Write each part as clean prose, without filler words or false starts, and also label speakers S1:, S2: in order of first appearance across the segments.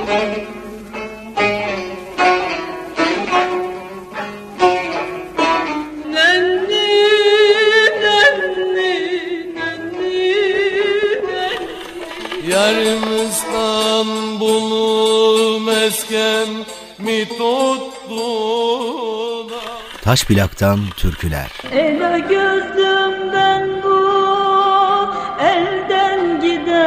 S1: Yarım İstanbul'u mesken mi tuttular?
S2: Taş plaktan türküler.
S3: Ele gözümden bu elden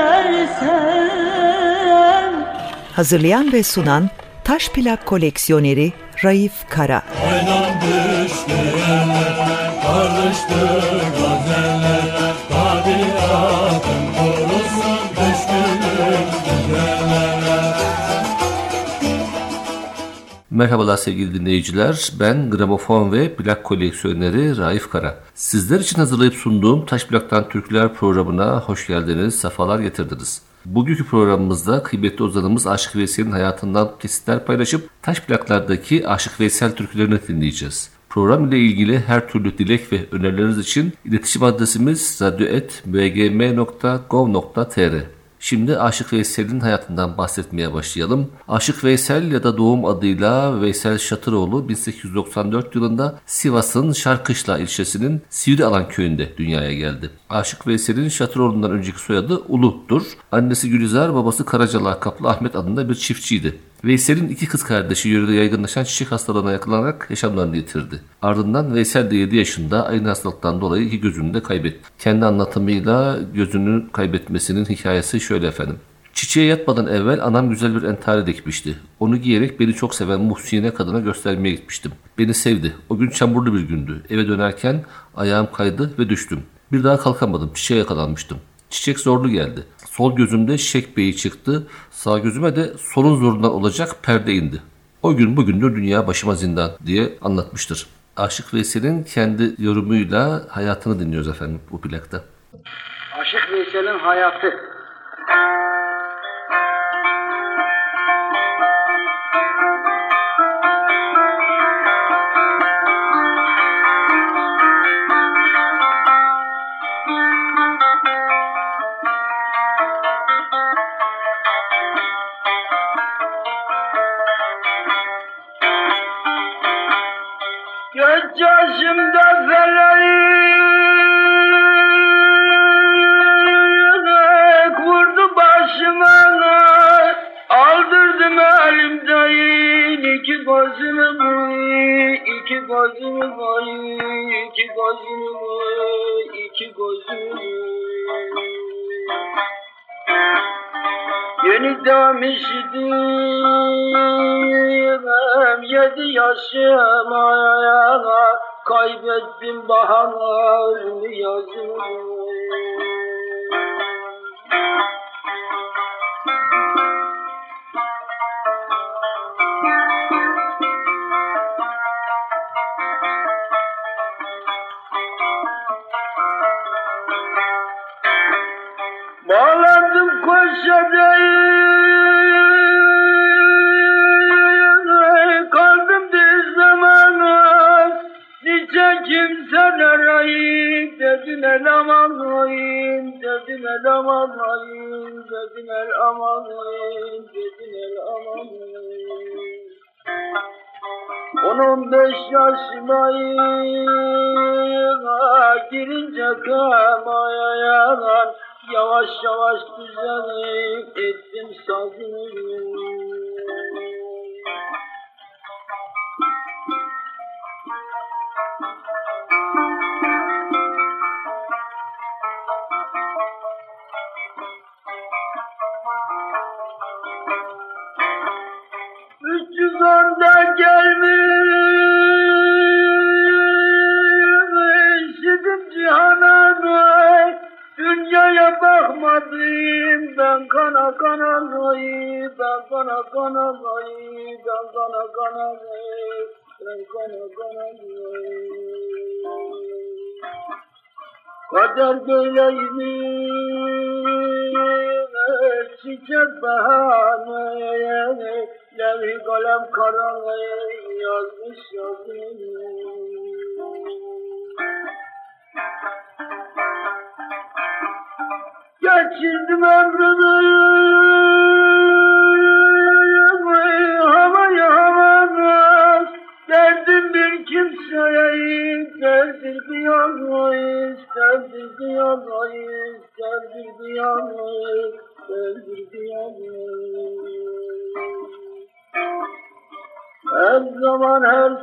S3: gidersen.
S4: Hazırlayan ve sunan Taş Plak koleksiyoneri Raif Kara.
S1: Aynan düştü yerler, karıştı gazeller, tabiatın korusun düşkünüm güzeller.
S5: Merhabalar sevgili dinleyiciler, ben gramofon ve plak koleksiyoneri Raif Kara. Sizler için hazırlayıp sunduğum Taş Plak'tan Türküler programına hoş geldiniz, sefalar getirdiniz. Bugünkü programımızda kıymetli ozanımız Aşık Veysel'in hayatından kesitler paylaşıp taş plaklardaki Aşık Veysel türkülerini dinleyeceğiz. Program ile ilgili her türlü dilek ve önerileriniz için iletişim adresimiz radyo@bgm.gov.tr. Şimdi Aşık Veysel'in hayatından bahsetmeye başlayalım. Aşık Veysel ya da doğum adıyla Veysel Şatıroğlu 1894 yılında Sivas'ın Şarkışla ilçesinin Sivrialan köyünde dünyaya geldi. Aşık Veysel'in Şatıroğlu'ndan önceki soyadı Ulu'dur. Annesi Gülizar, babası Karaca lakaplı Ahmet adında bir çiftçiydi. Veysel'in iki kız kardeşi yörede yaygınlaşan çiçek hastalığına yakalanarak yaşamlarını yitirdi. Ardından Veysel de 7 yaşında aynı hastalıktan dolayı iki gözünü de kaybetti. Kendi anlatımıyla gözünü kaybetmesinin hikayesi şöyle efendim. Çiçeğe yatmadan evvel anam güzel bir entari dikmişti. Onu giyerek beni çok seven Muhsine kadına göstermeye gitmiştim. Beni sevdi. O gün çamurlu bir gündü. Eve dönerken ayağım kaydı ve düştüm. Bir daha kalkamadım. Çiçeğe yakalanmıştım. Çiçek zorlu geldi. Sol gözümde şek beyi çıktı. Sağ gözüme de solun zorundan olacak perde indi. O gün bugündür dünya başıma zindan diye anlatmıştır. Aşık Veysel'in kendi yorumuyla hayatını dinliyoruz efendim bu plakta.
S6: Aşık Veysel'in hayatı. Göz yaşımda felek vurdu başıma, aldırdım elimden iki gözümü, iki gözümü, iki gözümü, iki gözümü. Yeni demiştim 7 yaşıma, kaybettim baharlı yazımı. Bağlandım koşadayım, kaldım düz zamana, nice kimseler ayıp, dediler aman ayıp, dediler aman ayıp, dediler aman ayıp, dediler aman ayıp. 15 yaşındayım, girince kemaya, yavaş yavaş düzenip ettim sazını. Üç yüz onda gelmiştim cihana, dünyaya bakmadım ben kana kana, ben kana kana, ben kana kana, ben kana kana. Kader böyleymiş, çiçek bahane, levi kalem karanı yazmış yazını. Geçirdim ömrümü sevdirdi yanmayı, sevdirdi yanmayı, sevdirdi yanmayı, sevdirdi yanmayı. Her zaman her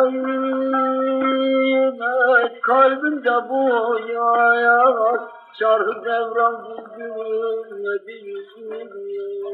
S6: sahime kalbimde bu yayar, çarhı devran güldürmedi yüzümü.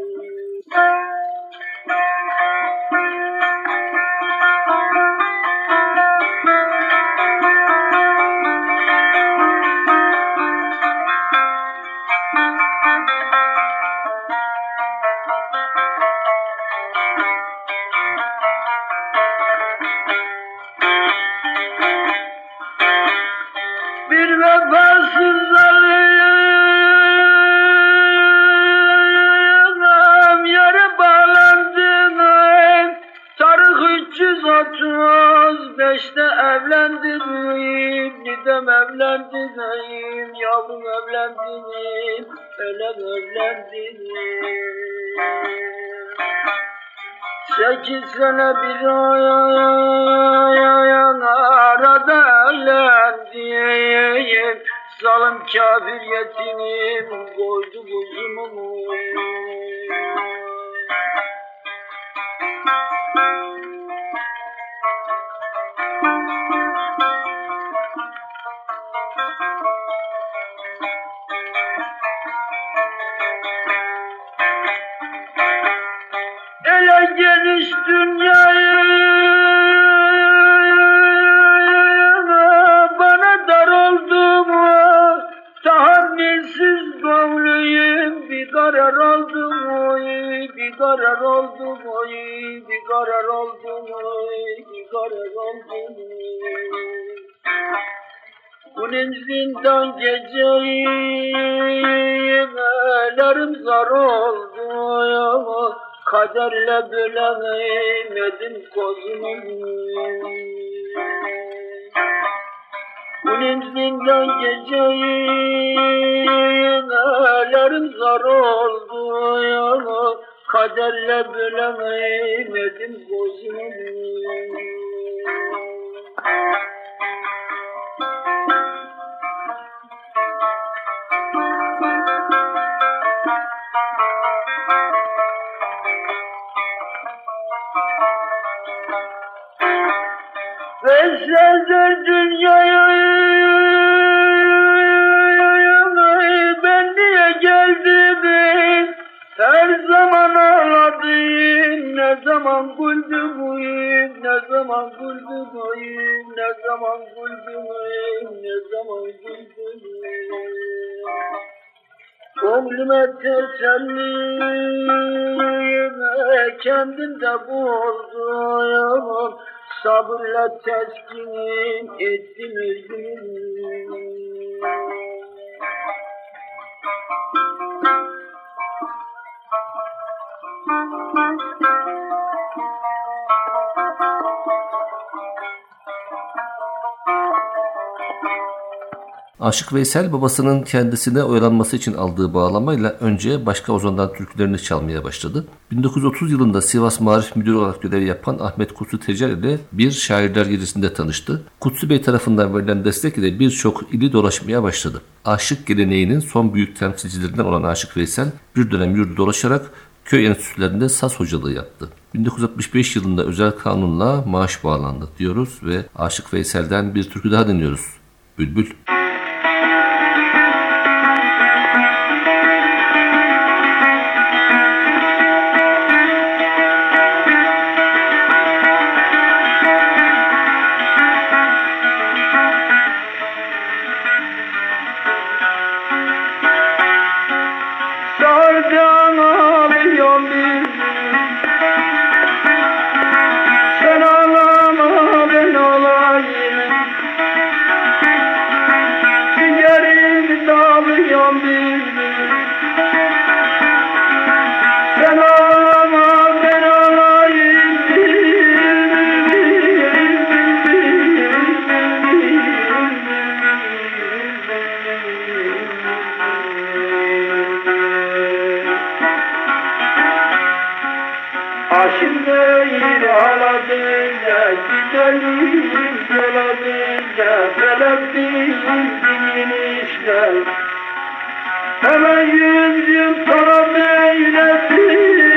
S6: Bir vefasız zalim yere bağlandım. Tarık 335'te evlendim. Nidem evlendim, yavrum evlendim, elem evlendim. 8 sene bir ayağın arada evlendim. Zalim kafir yetinim koydu buzumu. Ele geniş dünyayı bana dar oldu mu? Tahammülsüz gönlüyüm bir karar oldu mu? Bir karar oldu mu? Bir karar oldu mu? Bir karar oldu mu? Bunun zindan geceyim ellerim zar oldu ya. Kaderle bölemedim kozumu. Bunun zindan geceyim ellerim zar oldu ya. Kaderle bölemedim kozumu. Vesseldir dünyaya ben niye geldim? Her zaman ağladım, ne zaman güldüm, ne zaman güldüm, ne zaman güldüm, ne zaman güldüm. Gönlüme teselli kendimde buldum. Sabırla teskin ettim özümü.
S5: Aşık Veysel babasının kendisine oyalanması için aldığı bağlamayla önce başka ozandan türkülerini çalmaya başladı. 1930 yılında Sivas Marif Müdürü olarak görev yapan Ahmet Kutsu Tecer ile bir şairler gecesinde tanıştı. Kutsu Bey tarafından verilen destek ile birçok ili dolaşmaya başladı. Aşık geleneğinin son büyük temsilcilerinden olan Aşık Veysel bir dönem yurdu dolaşarak köy enstitülerinde saz hocalığı yaptı. 1965 yılında özel kanunla maaş bağlandı diyoruz ve Aşık Veysel'den bir türkü daha dinliyoruz. Bülbül.
S6: Sardan alıyorum bizi, sen ağlama ben olayım. Aşk değil ağladınca, gidelim yoladınca, felek değil din işler. Hemen yüzüm taraf eylesin.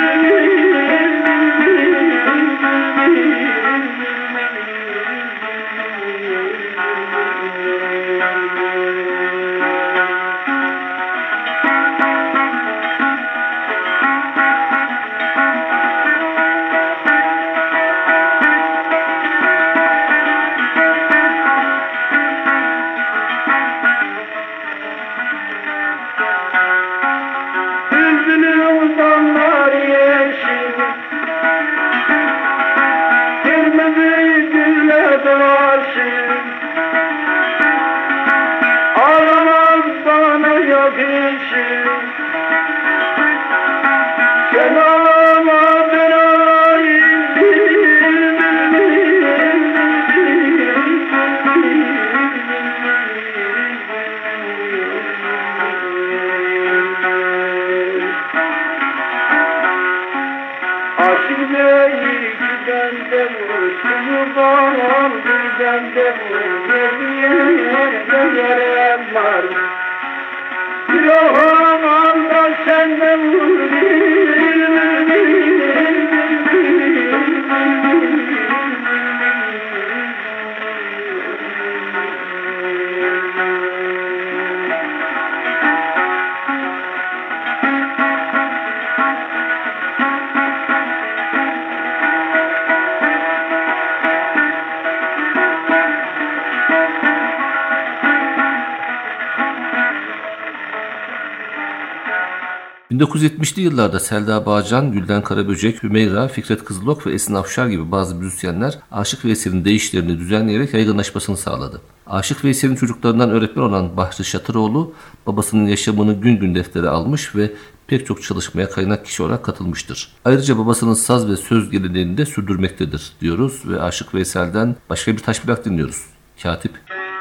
S5: ...1970'li yıllarda Selda Bağcan, Gülden Karaböcek, Hümeyra, Fikret Kızılok ve Esin Afşar gibi bazı müzisyenler Aşık Veysel'in deyişlerini düzenleyerek yaygınlaşmasını sağladı. Aşık Veysel'in çocuklarından öğretmen olan Bahri Şatıroğlu, babasının yaşamını gün gün deftere almış ve pek çok çalışmaya kaynak kişi olarak katılmıştır. Ayrıca babasının saz ve söz geleneğini de sürdürmektedir diyoruz ve Aşık Veysel'den başka bir taş plak dinliyoruz. Katip.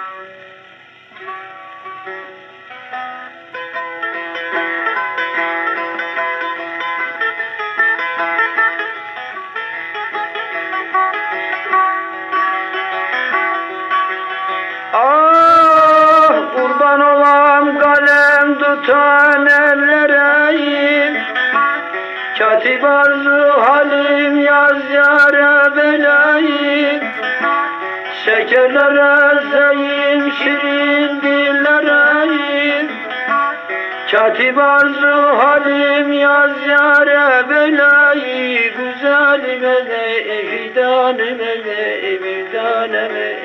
S6: Katip arzu halim yaz yâre belayim. Şekerlere zeyim şirin dillereyim. Katip arzu halim yaz yâre belayim. Güzelime de fidanime de fidanime.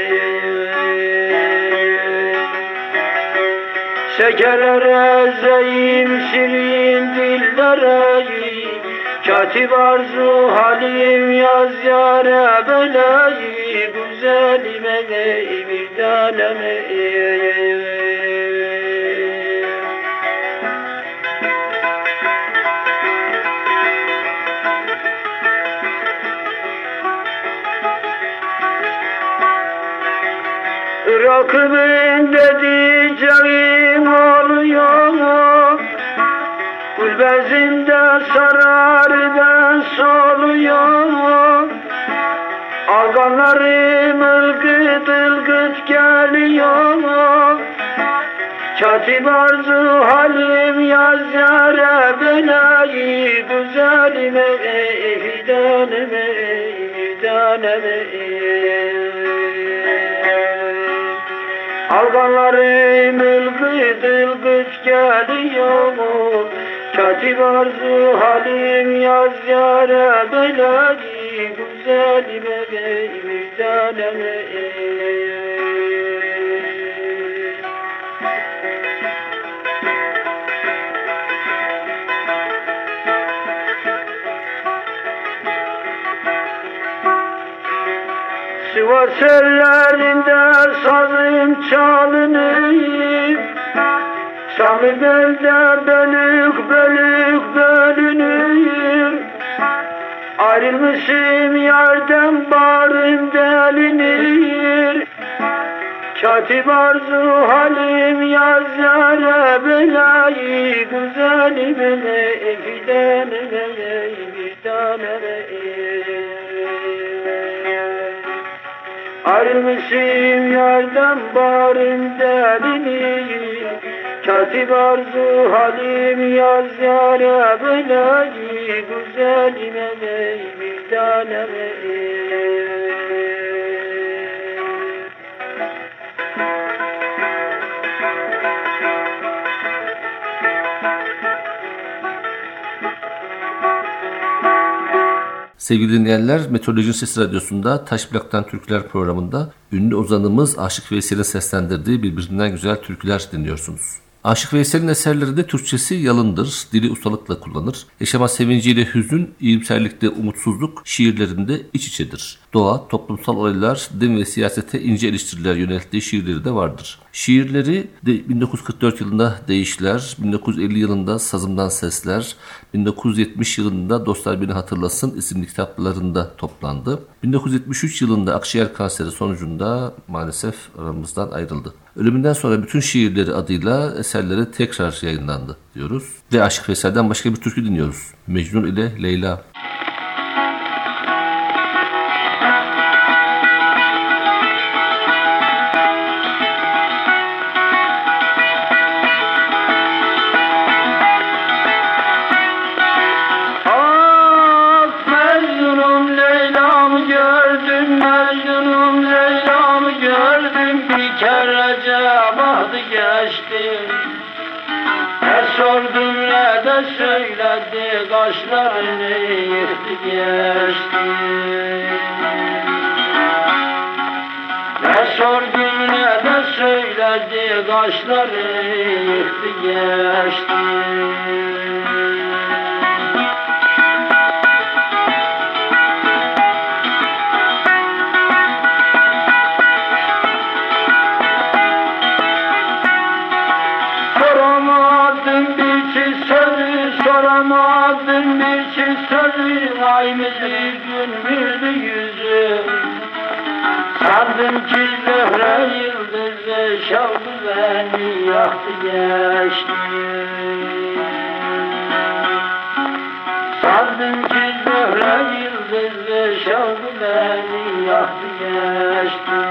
S6: Şekerlere zeyim şirin dillereyim. Katip arzu halim yaz yâre belayim. Güzelime de fidanime. Rakibin dedeceğim oluyor mu? Gülbezinde sarar ben soluyor mu? Organlarım ılgıt ılgıt geliyor mu? Katip arzu halim yaz yâre belayı. Güzelime fidanime fidanime. Organlarım ılgıt ılgıt geliyor mu? Katip arzu halim yaz yâre belayı. Güzelime fidanime. Sivas ellerinde sazım çalınır. Samir belde bölük bölük bölünür. Ayrılmışım yerden bağrım delinir. Katip arzu halim yaz yâre belayı. Güzelime fidanime fidanime. tane. Ayrılmışım yerden barın delini, katip arzu halim yaz yâre belayı, güzelime bir taneme.
S5: Sevgili dinleyenler, Meteoroloji Sesi Radyosu'nda Taş Plak'tan Türküler programında ünlü ozanımız Aşık Veysel'in seslendirdiği birbirinden güzel türküler dinliyorsunuz. Aşık Veysel'in eserlerinde Türkçesi yalındır, dili ustalıkla kullanır. Yaşama sevinciyle hüzün, iyimserlikte umutsuzluk şiirlerinde iç içedir. Doğa, toplumsal olaylar, din ve siyasete ince eleştiriler yönelttiği şiirleri de vardır. Şiirleri de 1944 yılında Değişler, 1950 yılında Sazımdan Sesler, 1970 yılında Dostlar Beni Hatırlasın isimli kitaplarında toplandı. 1973 yılında akciğer kanseri sonucunda maalesef aramızdan ayrıldı. Ölümünden sonra bütün şiirleri adıyla eserleri tekrar yayınlandı diyoruz. Ve Aşık Veysel'den başka bir türkü dinliyoruz. Mecnun ile Leyla.
S6: Sordum ne de söyledi, kaşlarını yıktı geçti. Ne sordum ne de söyledi, kaşlarını yıktı geçti. Soramadım bir şey sözü, ay mıdır gün mürdü yüzü. Sandım ki zöhre yıldızı şavdı beni yaktı geçti. Sandım ki zöhre yıldızı şavdı beni yaktı geçti.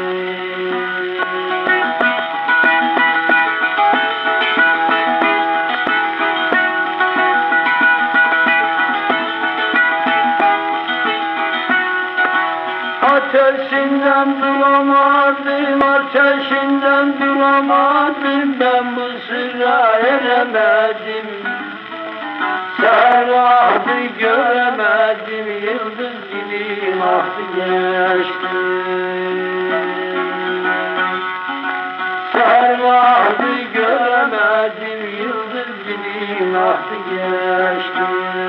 S6: Ateşinden duramadım, ateşinden duramadım, ben bu sıra eremedim. Serahı göremedim, yıldız gibi aktı geçti. Serahı göremedim, yıldız gibi aktı geçti.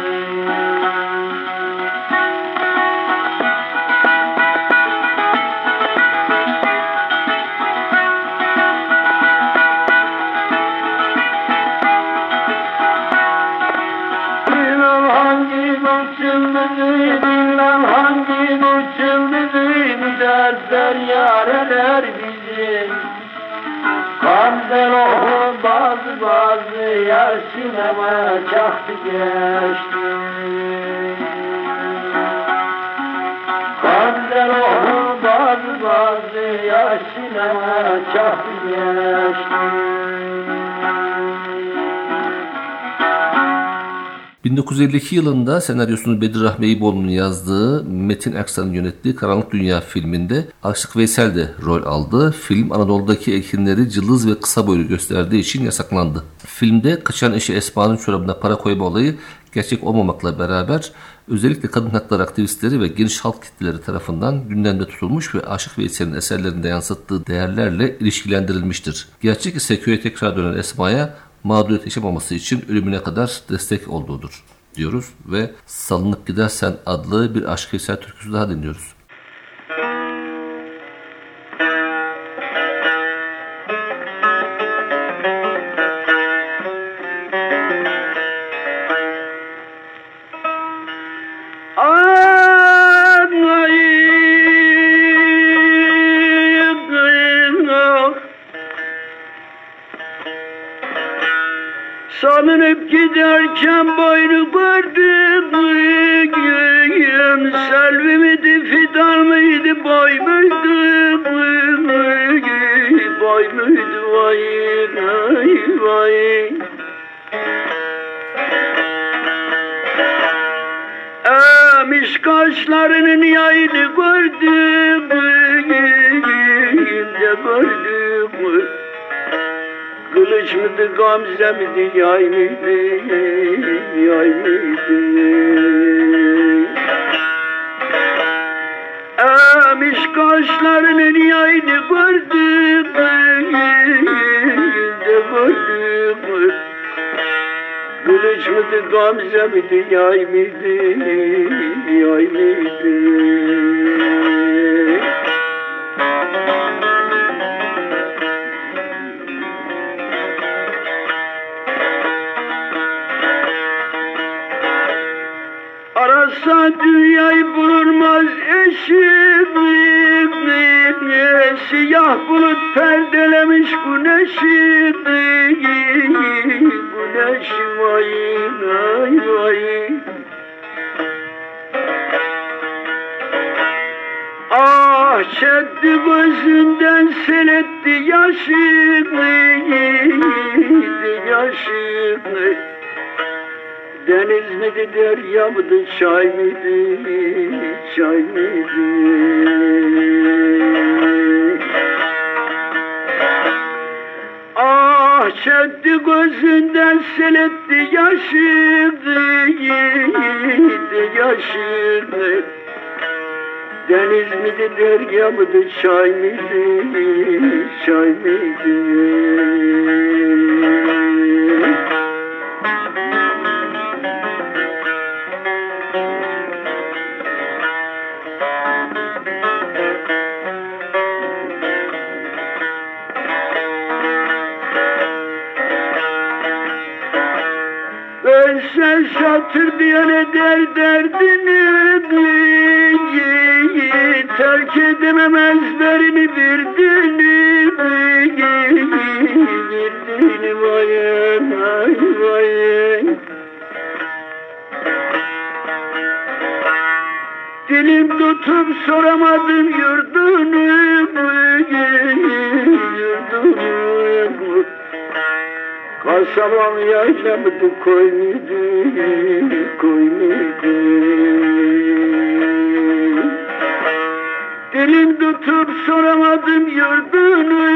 S6: Bilmem hangi bu çıldızı, bu dertler yareler bizi. Kamzer oğlu bazı yer sinema çaktı geçti. Kamzer oğlu bazı yer sinema çaktı geçti.
S5: 1952 yılında senaryosunu Bedir Rahmi Eyüboğlu'nun yazdığı, Metin Erksan'ın yönettiği Karanlık Dünya filminde Aşık Veysel de rol aldı. Film Anadolu'daki ekinleri cılız ve kısa boylu gösterdiği için yasaklandı. Filmde kaçan eşi Esma'nın çorabına para koyma olayı gerçek olmamakla beraber özellikle kadın hakları aktivistleri ve geniş halk kitleleri tarafından gündemde tutulmuş ve Aşık Veysel'in eserlerinde yansıttığı değerlerle ilişkilendirilmiştir. Gerçek ise köye tekrar dönen Esma'ya mağduriyet yaşamaması için ölümüne kadar destek olduğudur diyoruz ve Salınıp Gidersen adlı bir Aşık Veysel türküsü daha dinliyoruz.
S6: Salınıp giderken boynu gördü, selvi miydi, fidan mıydı, boy muydu, boy muydu, vay vay vay. Emiş kaşlarının yayını gördüm, de gördüm. Kılıç mıydı, gamze miydi, yay mıydı, yay mıydı? Emiş kaşlarının yayını gördüm, de gördüm. Kılıç mıydı, gamze miydi, yay mıydı, yay mıydı? Arasa dünyayı bulunmaz eşimi, siyah bulut perdelemiş güneşi, güneşi vay vay vay. Ah çekti gözünden seletti yaşını, yaşını. Deniz miydi, derya mıydı, çay mıydı, çay mıydı? Ah çekti gözünden seletti yaşını, yaşını. Deniz miydi, derya mıydı, çay mıydı, çay mıydı? Sen şatır diyene derdini, terk edemem ezberini birdini, birdini vay vay vay. Dilim tutup soramadım yurdunu, yurdunu. Kasabam yaylamdı, koy muydu, koy muydu? Dilim tutup soramadım yurdunu,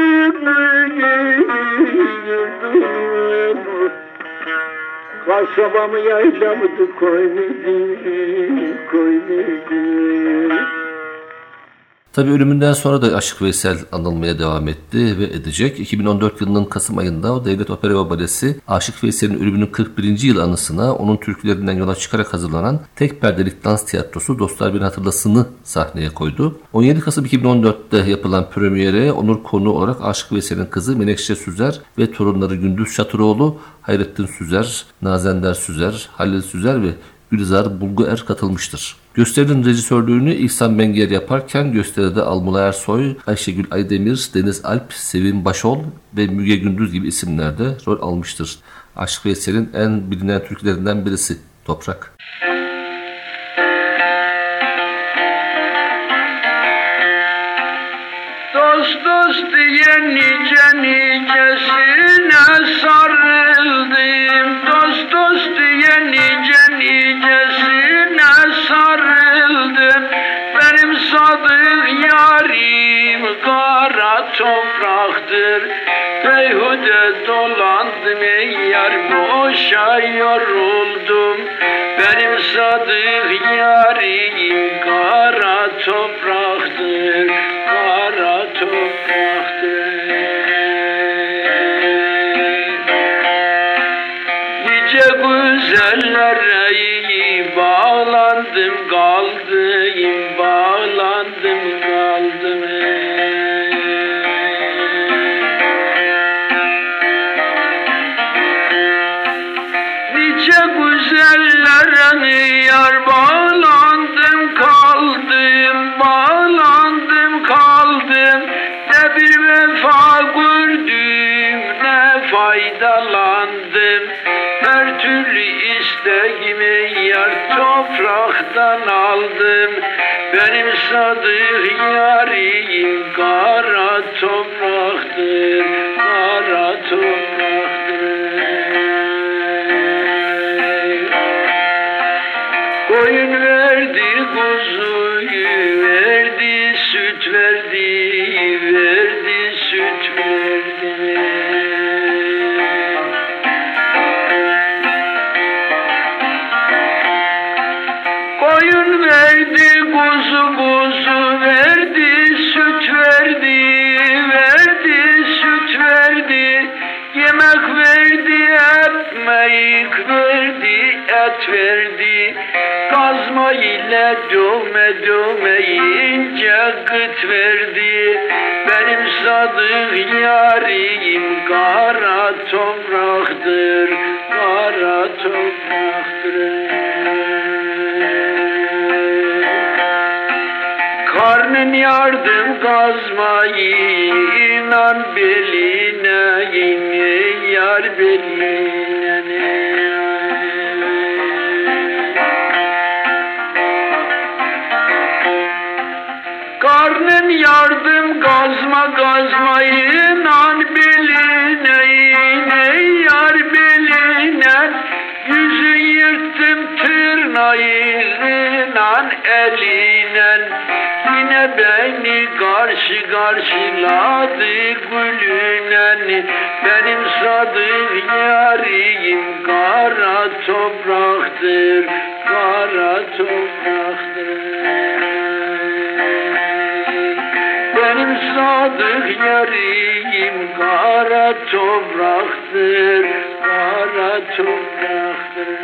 S6: yurdunu. Kasabam yaylamdı, koy muydu, koy muydu?
S5: Tabii ölümünden sonra da Aşık Veysel anılmaya devam etti ve edecek. 2014 yılının Kasım ayında Devlet Opera ve Balesi Aşık Veysel'in ölümünün 41. yıl anısına onun türkülerinden yola çıkarak hazırlanan tek perdelik dans tiyatrosu Dostlar Beni Hatırlasın'ı sahneye koydu. 17 Kasım 2014'te yapılan premiere onur konuğu olarak Aşık Veysel'in kızı Menekşe Süzer ve torunları Gündüz Şatıroğlu, Hayrettin Süzer, Nazender Süzer, Halil Süzer ve Gülizar Bulguer katılmıştır. Gösterinin rejisörlüğünü İhsan Benger yaparken gösteride Almula Ersoy, Ayşegül Aydemir, Deniz Alp, Sevim Başol ve Müge Gündüz gibi isimler de rol almıştır. Aşık Veysel'in en bilinen türkülerinden birisi Toprak.
S6: Dost dost diye nice nicesine sarıldım, dost dost diye nice nicesine sarıldım. Benim sadık yarim kara topraktır, beyhude dolandım ey yar, boşa yoruldum. Benim sadık yarim kara topraktır, kara topraktır. Nice güzellere bağlandım kaldım, bağlandım kaldım. Nice güzellere yar bağlandım kaldım, bağlandım kaldım. Ne bir vefa gördüm, ne faydalandım. Her türlü isteğimi yar toprak topraktan aldım. Benim sadık yarim kara topraktır, kara topraktır. Koyun verdi, kuzuyu verdi, süt verdi, verdi, süt verdi. Koyun verdi, kuzu verdi, süt verdi, verdi, süt verdi. Yemek verdi, ekmek verdi, et verdi. Kazma ile dövme dövmeyince gıt verdi. Benim sadık yarim kara topraktır, kara topraktır. Karnın yardım kazmayı inan beline, yine yar beline. Karnın yardım kazmayı inan beline, yine yar beline. Yüzü yırttım tırnağıyla eline. Yine beni karşı karşıladı gülünen. Benim sadık yarim kara topraktır, kara topraktır. Benim sadık yarim kara topraktır, kara topraktır.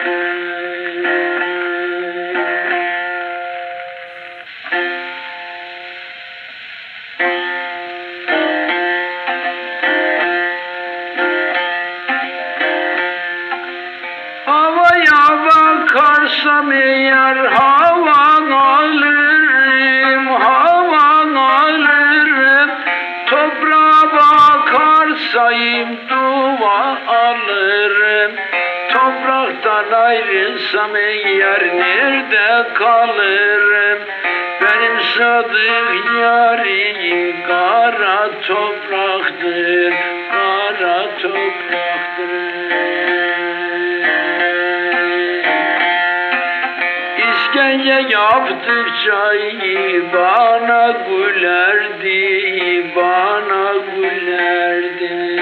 S6: Havaya bakarsam eğer havan alırım, havan alırım. Toprağa bakarsayım dua alırım. Topraktan ayrılsam eğer nerede kalırım? Benim sadık yarim kara topraktır, kara topraktır. İşkence yaptıkça bana gülerdi, bana gülerdi.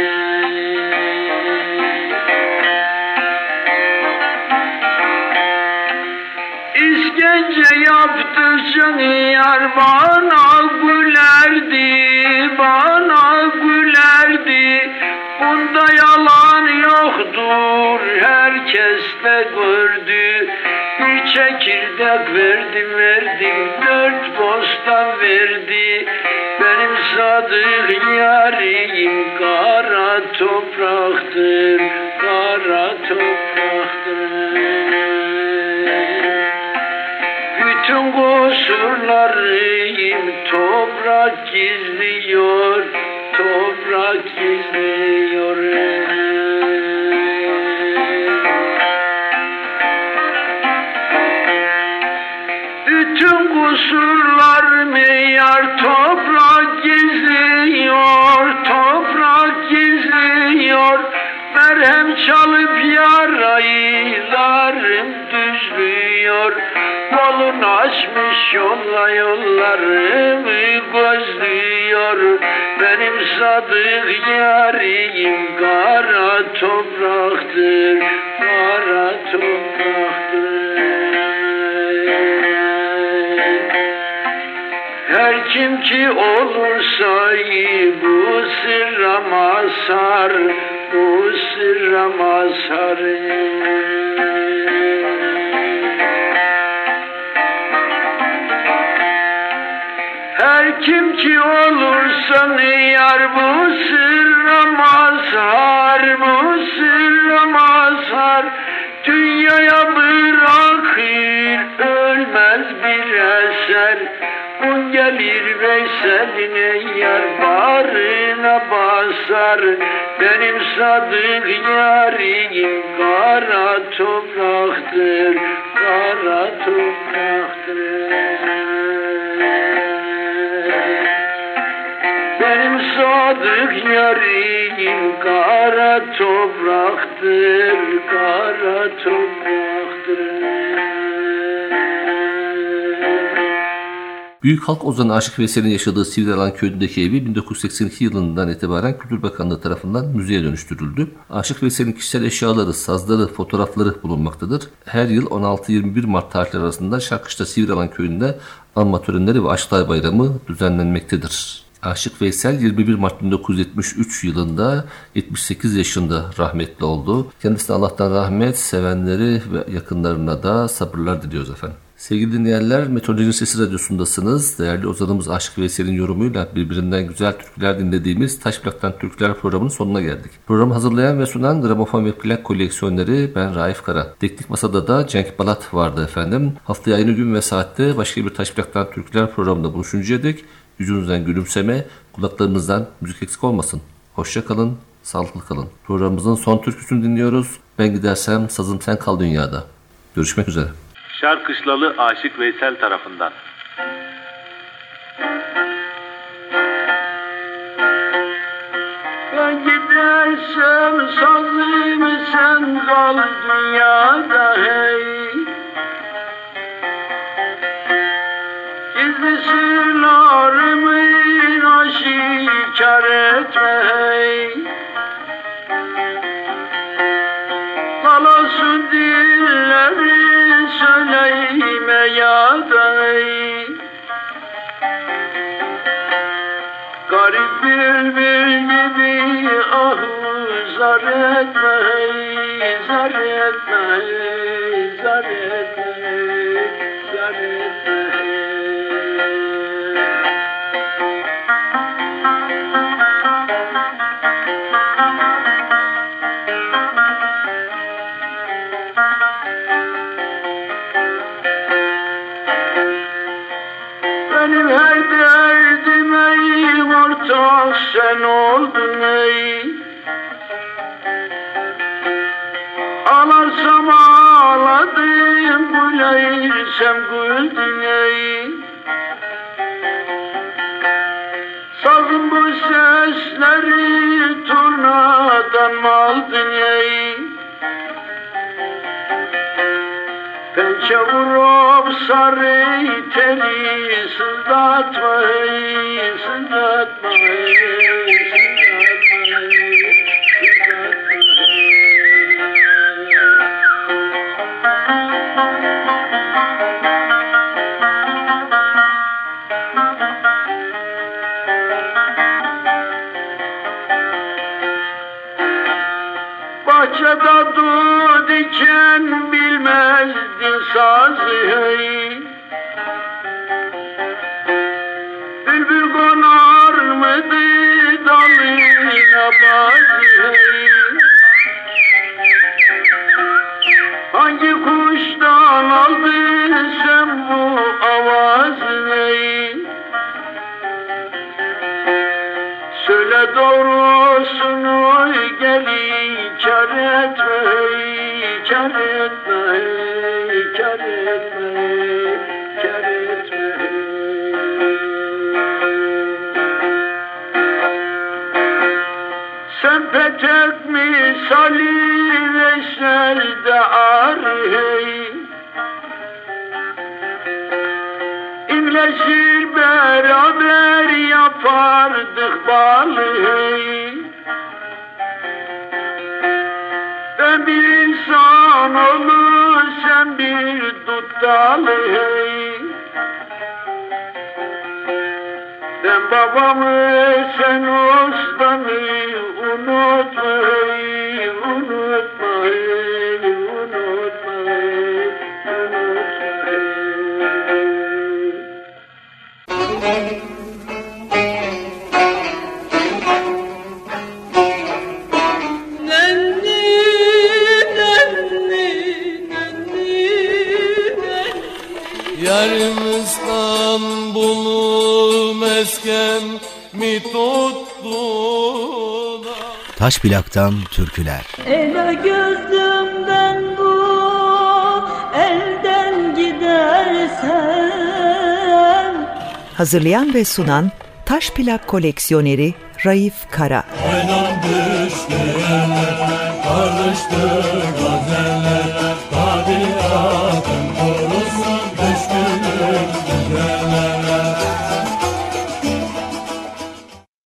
S6: İşkence yaptıkça yar bana gülerdi, bana gülerdi. Bunda yalan yoktur, herkes de gördü. Bir çekirdek verdim, 4 bostan verdi. Benim sadık yarim kara topraktır, kara topraktır. Bütün kusurlarım toprak gizliyor, toprak gizliyor. Bütün kusurlarımı yar toprak gizliyor, toprak gizliyor. Merhem çalıp yaraylarım düzlüyor. Kolunu açmış yollarımı gözlüyor. Benim sadık yarim kara topraktır, kara topraktır. Her kim ki olursa bu sırra mazhar, bu sırra mazhar. Her kim ki olursa yar bu sırra mazhar, bu sırra mazhar. Dünyaya bırakır ölmez bir eser. Un gelir Veysel'ine yar bağrına basar. Benim sadık yarim kara topraktır, kara topraktır. Benim sadık yarim kara topraktır, kara topraktır.
S5: Büyük halk ozanı Aşık Veysel'in yaşadığı Sivrialan köyündeki evi 1982 yılından itibaren Kültür Bakanlığı tarafından müzeye dönüştürüldü. Aşık Veysel'in kişisel eşyaları, sazları, fotoğrafları bulunmaktadır. Her yıl 16-21 Mart tarihleri arasında Şarkışla Sivrialan köyünde anma törenleri ve Aşklar Bayramı düzenlenmektedir. Aşık Veysel 21 Mart 1973 yılında 78 yaşında rahmetli oldu. Kendisine Allah'tan rahmet, sevenleri ve yakınlarına da sabırlar diliyoruz efendim. Sevgili dinleyenler, Meteorolojinin Sesi Radyosu'ndasınız. Değerli ozanımız Aşık Veysel'in yorumuyla birbirinden güzel türküler dinlediğimiz Taş Plak'tan Türküler programının sonuna geldik. Programı hazırlayan ve sunan gramofon ve plak koleksiyoneri ben Raif Kara. Teknik masada da Cenk Balat vardı efendim. Haftaya aynı gün ve saatte başka bir Taş Plak'tan Türküler programında buluşuncaya dek yüzünüzden gülümseme, kulaklarınızdan müzik eksik olmasın. Hoşça kalın, sağlıklı kalın. Programımızın son türküsünü dinliyoruz. Ben gidersem sazım sen kal dünyada. Görüşmek üzere.
S7: Şarkışlalı Aşık Veysel tarafından.
S6: Ben gidersem sazım sen kal dünyada hey. Gizli sırlarımı aşikar etme hey. Kalasın dilleri söyleyme ya day. Garip bülbül gibi zar etme, zar etme, zar etme, zar etme. Benim her derdime ortak sen oldun ey. Ağlarsam ağladım, gülersem güldün ey. Sazın bu sesleri turnadan mı aldın ey. Pençe vurup sarı teli sızlatma ey, sızlatma ey, sızlatma ey, sızlatma bahçede dut iken bilmezdin sazı hey. Bülbül konar mıydı dalına bazı hey. Hangi kuştan aldın sen bu avazı hey. Söyle doğrusunu gel inkar etme, inkar etme, inkar etme, inkar etme. Sen petek misali Veysel'de arı hey. İmleşir beraber yapardık balı hey. Ben bir insan olur sen bir dut dalı hey. Ben babamı sen ustanı unutma hey, unutma hey, unutma hey, unutma hey.
S1: Yarım İstanbul'u mesken mi tuttular?
S2: Taş Plak'tan Türküler.
S3: Ele gözümden bu elde
S4: Hazırlayan ve sunan Taş Plak Koleksiyoneri Raif Kara.
S1: Aynan düştü yerler, karıştı